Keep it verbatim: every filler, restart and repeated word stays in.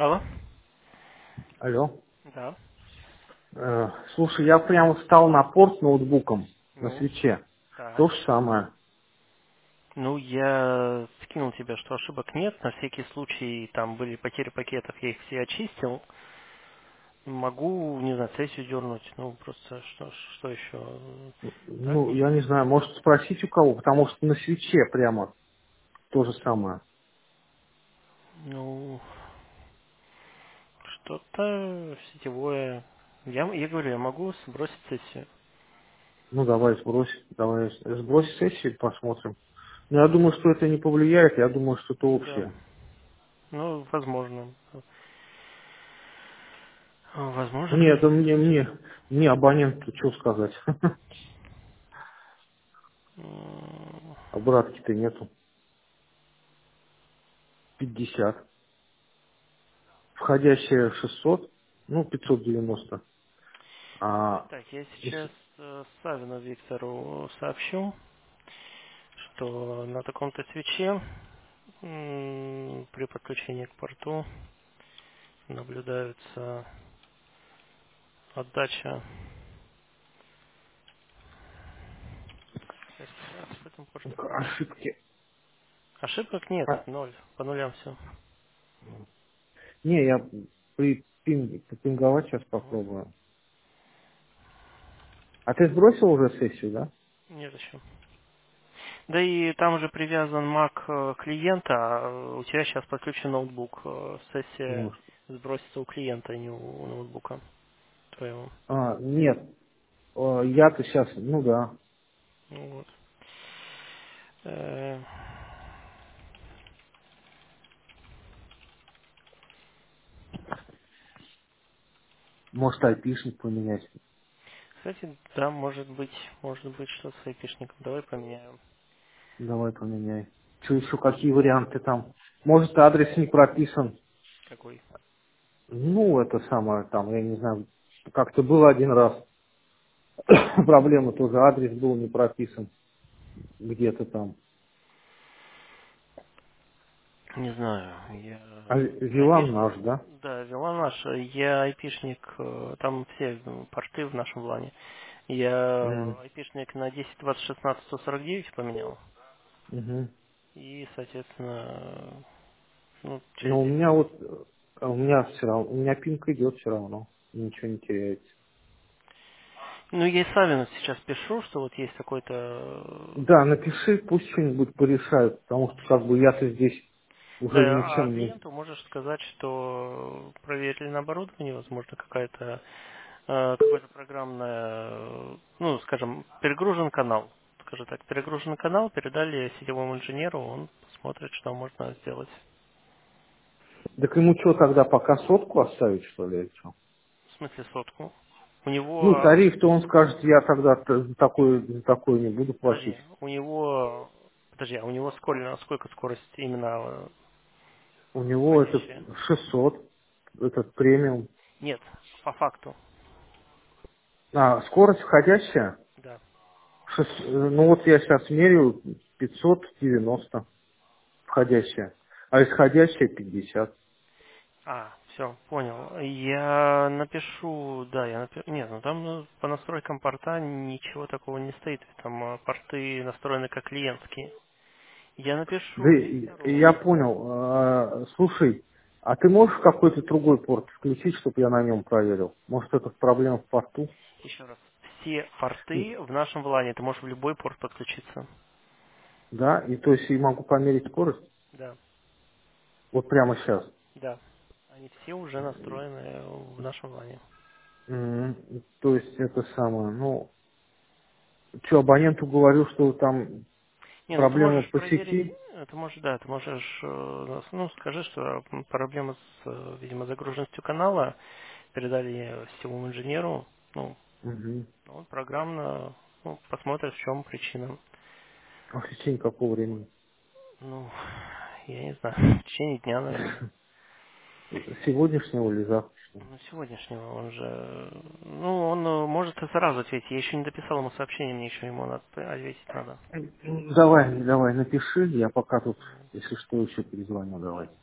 Алло? Алло. Да. Э, слушай, я прямо встал на порт с ноутбуком на Ну, свече. так. То же самое. Ну, я скинул тебе, что ошибок нет. На всякий случай там были потери пакетов, я их все очистил. Могу, не знаю, сессию дернуть. Ну, просто что, что еще? Так, Ну, я ничего. не знаю, может спросить у кого, потому что на свече прямо то же самое. Ну, что-то сетевое. Я, я говорю, я могу сбросить сессию. Ну, давай сбрось, давай сбрось сессию, посмотрим. Но я думаю, что это не повлияет, я думаю, что это Да. общее. Ну, возможно. Возможно, Мне это конечно. мне, мне, мне абоненту что сказать? М, Обратки-то нету. пятьдесят. Входящие шестьсот, ну, пятьсот девяносто. А, Так, я если- сейчас э, Савину Виктору сообщу, что на таком-то свече м, при подключении к порту наблюдается отдача. Сейчас, сейчас, в этом порте отдача. ошибки. Ошибок нет, А, ноль. По нулям все. не, я при пинг, попинговать сейчас попробую. А ты сбросил уже сессию, да? Нет еще. Да и там же привязан Mac э, клиента, а у тебя сейчас подключен ноутбук. Э, Ну, Сессия сбросится у клиента, а не у ноутбука твоего. а, нет, Э, я-то сейчас, ну да, Ну вот. Э, может айпишник поменять. Кстати, да, может быть, может быть, что с айпишником. Давай поменяем. Давай поменяй. Что еще, какие варианты там? Может адрес не прописан. Какой? Ну, это самое там, я не знаю, как-то было один раз. Проблема тоже, адрес был не прописан где-то там. Не знаю. Я, А я Вилан айпишник, наш, да? да, вела наш. Я айпишник, э, там все ну, порты в нашем плане. Я М, айпишник на десять двадцать шестнадцать сто сорок девять поменял. мгм. И, соответственно, ну, через Но у десять. меня вот, э, у меня все равно, у меня пинг идет все равно, ничего не теряется. Ну, я и Савину сейчас пишу, что вот есть такой-то. Да, напиши, пусть что-нибудь порешают, потому что Сейчас. как бы я-то здесь уже Да, а ничем не... клиенту можешь сказать, что проверили на оборудовании, возможно, какая-то э, какое-то программное, э, ну, скажем, перегружен канал. Скажем так, перегружен канал, передали сетевому инженеру, он посмотрит, что можно сделать. Так ему что тогда, пока сотку оставить, что ли, или чё? В смысле сотку. У Ну, него, тариф-то он скажет, я тогда т- за такой, за такой не буду платить. подожди, у него, подожди, а у него сколько, сколько скорость именно э, У него это входящая? шестьсот, этот премиум. Нет, по факту, А, скорость входящая? да. Шест- э, Ну вот я сейчас меряю пятьсот девяносто входящая, а исходящая пятьдесят. А, все, понял. Я напишу, да, я напишу. Нет, ну там ну, по настройкам порта ничего такого не стоит. Там э, порты настроены как клиентские. Я Да, напишу и- и Виктору. я понял. А, слушай, а ты можешь какой-то другой порт включить, чтобы я на нем проверил? Может, это проблема в порту? Еще раз. Все И- порты в нашем влане, ты можешь в любой порт подключиться. Да, и то есть я могу померить скорость Да, вот прямо сейчас. да. Они все уже настроены в нашем влане. М, То есть это самое, ну, что, абоненту говорю, что там Не, ну ты проблема можешь по проверить, сети? э, ты можешь, да, ты можешь, э, ну, скажи, что м, проблема с, э, видимо, загруженностью канала, передали сетевому инженеру, ну, Угу. он программно ну, посмотрит, в чем причина. А в течение какого времени? Ну, я не знаю, в течение дня, наверное. Сегодняшнего или завтрашнего? Ну, сегодняшнего он же... Ну, он э, может и сразу ответить. Я еще не дописал ему сообщение, мне еще ему надо ответить надо. М, Давай, давай, напиши, я пока тут, если что, еще перезвоню, давай.